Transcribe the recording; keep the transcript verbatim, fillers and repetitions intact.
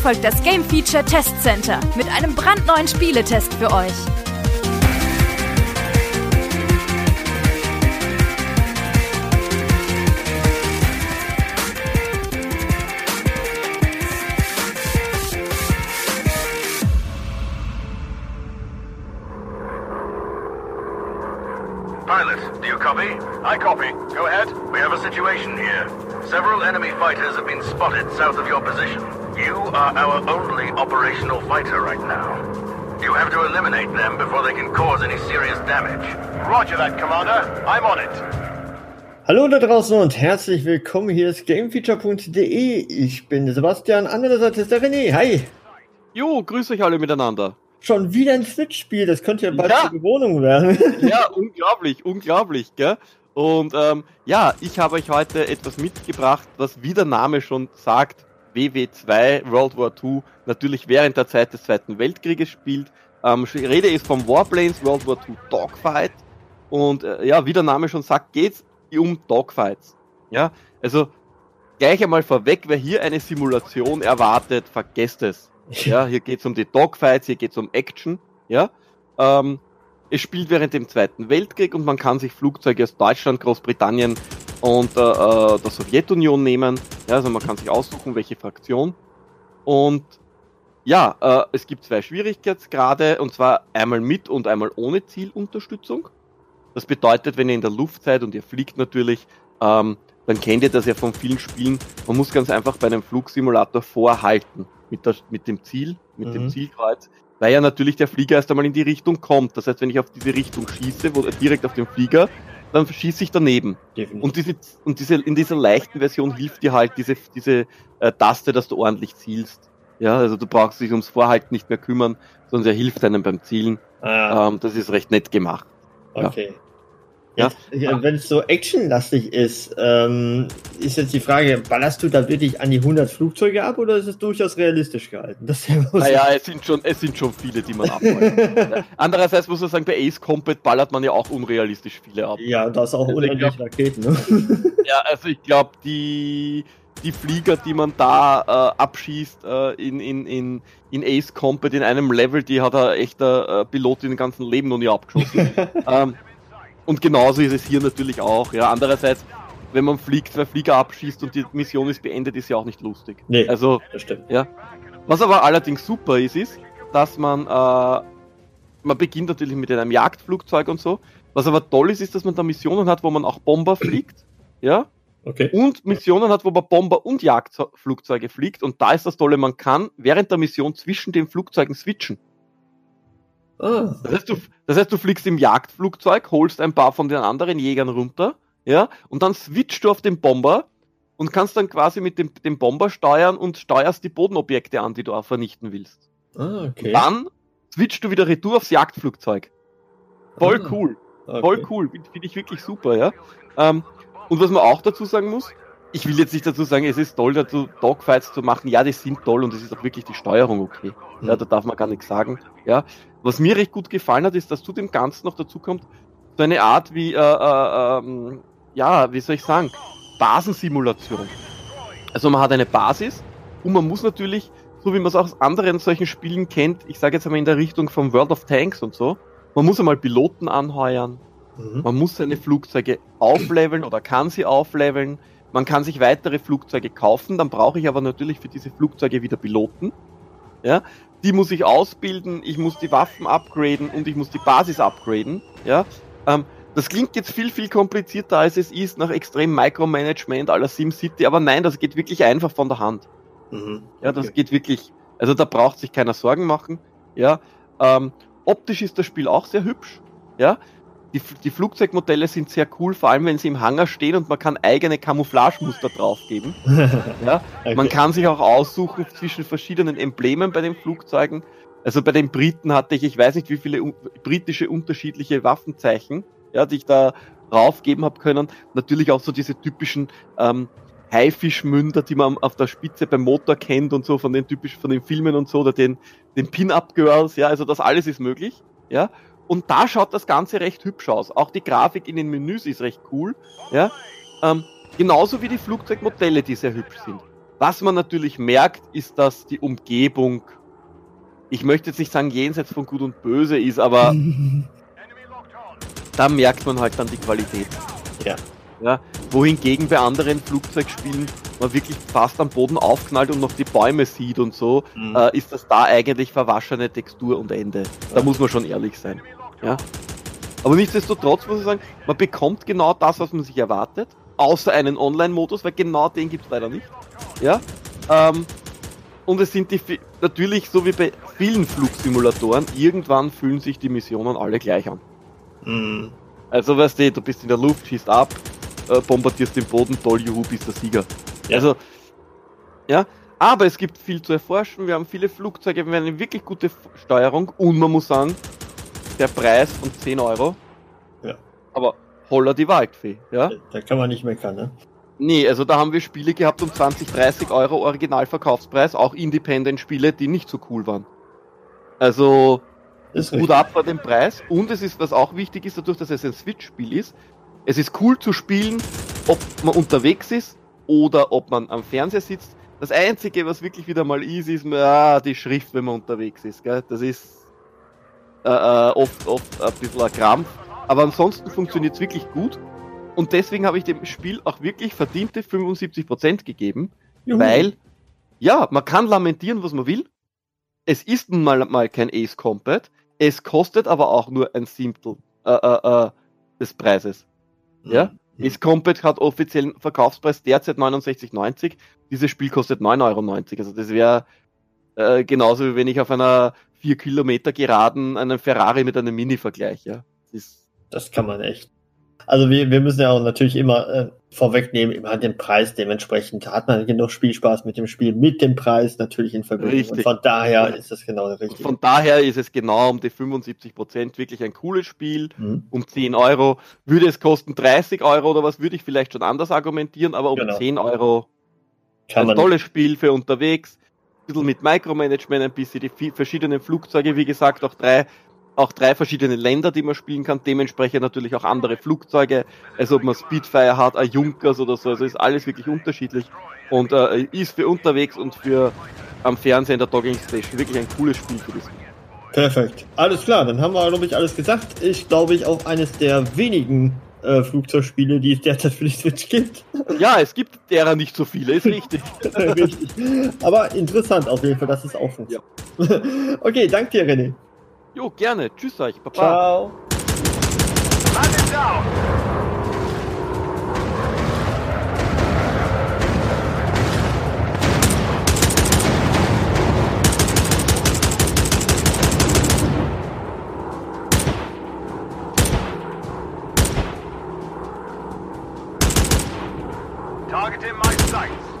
folgt das Game Feature Test Center mit einem brandneuen Spieletest für euch. Pilot, do you copy? I copy. Go ahead. We have a situation here. Several enemy fighters have been spotted south of your position. You are our only operational fighter right now. You have to eliminate them before they can cause any serious damage. Roger that, Commander. I'm on it. Hallo da draußen und herzlich willkommen. Hier ist Gamefeature punkt de. Ich bin der Sebastian, andererseits ist der René. Hi. Jo, grüß euch alle miteinander. Schon wieder ein Switch-Spiel, das könnte ja bald Ja. zur Bewohnung werden. Ja, unglaublich, unglaublich, gell? Und ähm, ja, ich habe euch heute etwas mitgebracht, was wie der Name schon sagt, W W zwei, World War zwei, natürlich während der Zeit des Zweiten Weltkrieges spielt. Ähm, die Rede ist vom Warplanes World War zwei Dogfight. Und äh, ja, wie der Name schon sagt, geht's um Dogfights. Ja, also gleich einmal vorweg, wer hier eine Simulation erwartet, vergesst es. Ja, hier geht's um die Dogfights, hier geht's um Action. Ja, ähm, es spielt während dem Zweiten Weltkrieg und man kann sich Flugzeuge aus Deutschland, Großbritannien und äh, äh, der Sowjetunion nehmen. Ja, also man kann sich aussuchen, welche Fraktion. Und ja, äh, es gibt zwei Schwierigkeitsgrade, und zwar einmal mit und einmal ohne Zielunterstützung. Das bedeutet, wenn ihr in der Luft seid und ihr fliegt natürlich, ähm, dann kennt ihr das ja von vielen Spielen. Man muss ganz einfach bei einem Flugsimulator vorhalten mit, der, mit dem Ziel, mit mhm. dem Zielkreuz, weil ja natürlich der Flieger erst einmal in die Richtung kommt. Das heißt, wenn ich auf diese Richtung schieße, wo, direkt auf den Flieger, dann schieße ich daneben. Definitiv. Und diese und diese in dieser leichten Version hilft dir halt diese diese äh, Taste, dass du ordentlich zielst. Ja, also du brauchst dich ums Vorhalten nicht mehr kümmern, sondern er hilft einem beim Zielen. Ah. Ähm, das ist recht nett gemacht. Okay. Ja. Ja, wenn es so actionlastig ist, ähm, ist jetzt die Frage, ballerst du da wirklich an die hundert Flugzeuge ab oder ist es durchaus realistisch gehalten? Das ist ja naja, es sind schon, es sind schon viele, die man abfeuert. Andererseits muss man sagen, bei Ace Combat ballert man ja auch unrealistisch viele ab. Ja, da ist auch Also unendlich glaub, Raketen, ne? Ja, also ich glaube, die, die Flieger, die man da äh, abschießt äh, in, in, in, in Ace Combat in einem Level, die hat ein echter äh, Pilot in dem ganzen Leben noch nie abgeschossen. ähm, Und genauso ist es hier natürlich auch. Ja, andererseits, wenn man fliegt, zwei Flieger abschießt und die Mission ist beendet, ist ja auch nicht lustig. Nee, also, das stimmt. Ja. Was aber allerdings super ist, ist, dass man, äh, man beginnt natürlich mit einem Jagdflugzeug und so. Was aber toll ist, ist, dass man da Missionen hat, wo man auch Bomber fliegt. Ja. Okay. Und Missionen hat, wo man Bomber und Jagdflugzeuge fliegt. Und da ist das Tolle, man kann während der Mission zwischen den Flugzeugen switchen. Ah. Das heißt, du, das heißt, du fliegst im Jagdflugzeug, holst ein paar von den anderen Jägern runter, ja, und dann switchst du auf den Bomber und kannst dann quasi mit dem, dem Bomber steuern und steuerst die Bodenobjekte an, die du auch vernichten willst. Ah, okay. Dann switchst du wieder retour aufs Jagdflugzeug. Voll Ah, cool. okay. Voll cool. Finde ich wirklich super, ja. Ähm, und was man auch dazu sagen muss, ich will jetzt nicht dazu sagen, es ist toll, dazu Dogfights zu machen. Ja, die sind toll und es ist auch wirklich die Steuerung okay. Ja, da darf man gar nichts sagen. Ja, was mir recht gut gefallen hat, ist, dass zu dem Ganzen noch dazu kommt, so eine Art wie, äh, äh, ähm, ja, wie soll ich sagen, Basensimulation. Also man hat eine Basis und man muss natürlich, so wie man es auch aus anderen solchen Spielen kennt, ich sage jetzt einmal in der Richtung von World of Tanks und so, man muss einmal Piloten anheuern, mhm. man muss seine Flugzeuge aufleveln oder kann sie aufleveln. Man kann sich weitere Flugzeuge kaufen, dann brauche ich aber natürlich für diese Flugzeuge wieder Piloten. Ja, die muss ich ausbilden, ich muss die Waffen upgraden und ich muss die Basis upgraden. Ja, ähm, das klingt jetzt viel, viel komplizierter als es ist, nach extrem Micromanagement à la SimCity, aber nein, das geht wirklich einfach von der Hand. Mhm. Ja, das geht wirklich, also da braucht sich keiner Sorgen machen. Ja, ähm, optisch ist das Spiel auch sehr hübsch. Ja, Die, die Flugzeugmodelle sind sehr cool, vor allem wenn sie im Hangar stehen und man kann eigene Camouflagemuster draufgeben. Ja, Okay. Man kann sich auch aussuchen zwischen verschiedenen Emblemen bei den Flugzeugen. Also bei den Briten hatte ich, ich weiß nicht wie viele un- britische unterschiedliche Waffenzeichen, ja, die ich da raufgeben habe können. Natürlich auch so diese typischen ähm, Haifischmünder, die man auf der Spitze beim Motor kennt und so von den typischen, von den Filmen und so, oder den, den Pin-Up-Girls, ja, also das alles ist möglich, ja. Und da schaut das Ganze recht hübsch aus. Auch die Grafik in den Menüs ist recht cool. Ja? Ähm, genauso wie die Flugzeugmodelle, die sehr hübsch sind. Was man natürlich merkt, ist, dass die Umgebung, ich möchte jetzt nicht sagen jenseits von Gut und Böse ist, aber da merkt man halt dann die Qualität. Ja. Ja, wohingegen bei anderen Flugzeugspielen man wirklich fast am Boden aufknallt und noch die Bäume sieht und so, mhm. äh, ist das da eigentlich verwaschene Textur und Ende. Da ja. muss man schon ehrlich sein. Ja? Aber nichtsdestotrotz muss ich sagen, man bekommt genau das, was man sich erwartet, außer einen Online-Modus, weil genau den gibt es leider nicht. Ja? Ähm, und es sind die, natürlich, so wie bei vielen Flugsimulatoren, irgendwann fühlen sich die Missionen alle gleich an. Mhm. Also weißt du, du bist in der Luft, schießt ab, äh, bombardierst den Boden, toll, juhu, bist der Sieger. Ja. Also, ja, aber es gibt viel zu erforschen, wir haben viele Flugzeuge, wir haben eine wirklich gute Steuerung und man muss sagen, der Preis von zehn Euro, ja. aber holla die Waldfee, ja. Da kann man nicht meckern, ne? Nee, also da haben wir Spiele gehabt um zwanzig, dreißig Euro Originalverkaufspreis, auch Independent-Spiele, die nicht so cool waren. Also, ist gut ab vor dem Preis und es ist, was auch wichtig ist, dadurch, dass es ein Switch-Spiel ist, es ist cool zu spielen, ob man unterwegs ist oder ob man am Fernseher sitzt. Das Einzige, was wirklich wieder mal easy ist, ah, die Schrift, wenn man unterwegs ist, gell? Das ist äh, äh, oft, oft ein bisschen ein Krampf, aber ansonsten funktioniert es wirklich gut und deswegen habe ich dem Spiel auch wirklich verdiente fünfundsiebzig Prozent gegeben, Juhu. Weil, ja, man kann lamentieren, was man will, es ist nun mal, mal kein Ace Combat, es kostet aber auch nur ein Siebtel äh, äh, äh, des Preises. Mhm. Ja? Ace Combat hat offiziellen Verkaufspreis derzeit neunundsechzig neunzig. Dieses Spiel kostet neun Euro neunzig. Also das wäre äh, genauso wie wenn ich auf einer vier Kilometer Geraden einen Ferrari mit einem Mini vergleiche. Ja? Das, das kann man echt. Also wir, wir müssen ja auch natürlich immer äh, vorwegnehmen, immer den Preis dementsprechend. Da hat man genug Spielspaß mit dem Spiel, mit dem Preis natürlich in Verbindung. Richtig. Und von daher ja. ist das genau der richtige. Von daher ist es genau um die fünfundsiebzig Prozent wirklich ein cooles Spiel. Mhm. Um zehn Euro. Würde es kosten dreißig Euro oder was, würde ich vielleicht schon anders argumentieren, aber um genau. zehn Euro Kann ein tolles Spiel für unterwegs. Ein bisschen mit Micromanagement, ein bisschen die verschiedenen Flugzeuge, wie gesagt, auch drei auch drei verschiedene Länder, die man spielen kann, dementsprechend natürlich auch andere Flugzeuge, also ob man Spitfire hat, ein Junkers oder so, also ist alles wirklich unterschiedlich und äh, ist für unterwegs und für am Fernseher in der Docking Station wirklich ein cooles Spiel für das. Perfekt, alles klar, dann haben wir, glaube ich, alles gesagt. Ich glaube, ich auch eines der wenigen äh, Flugzeugspiele, die es derzeit für die Switch gibt. Ja, es gibt derer nicht so viele, ist richtig. Richtig, aber interessant auf jeden Fall, dass es auch funktioniert. Ja. Okay, danke dir, René. Jo, gerne. Tschüss euch. Baba. Ciao. Target in my sights.